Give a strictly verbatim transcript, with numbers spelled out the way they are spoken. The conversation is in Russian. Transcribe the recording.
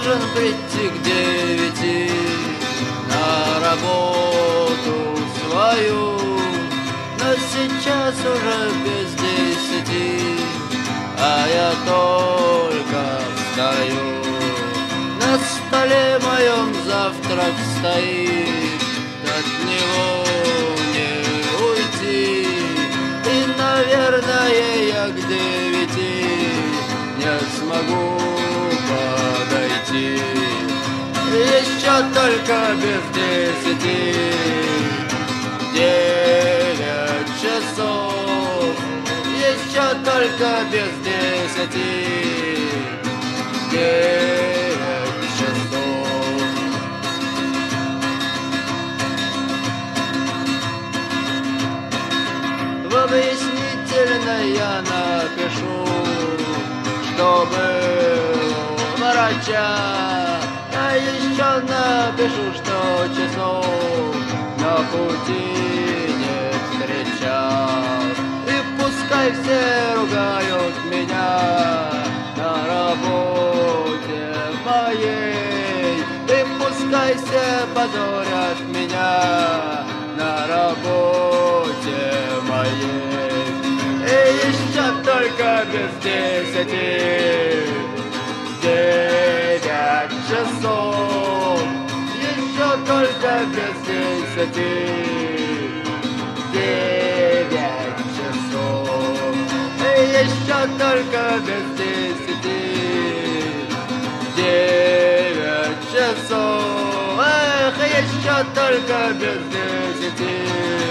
должен прийти к девяти на работу свою, но сейчас уже без десяти, а я только встаю. На столе моем завтрак стоит, от него не уйти, и, наверное, я к девяти не смогу подойти. Еще только без десяти девять часов, еще только без десяти девять часов. В объяснительной я напишу, что был у врача, а еще напишу, что часов на пути не встречал. И пускай все ругают меня на работе моей, и пускай все позорят меня на работе моей. И еще только без десяти девять часов, еще только без десяти девять часов, и еще только без десяти девять часов, эх, еще только без десяти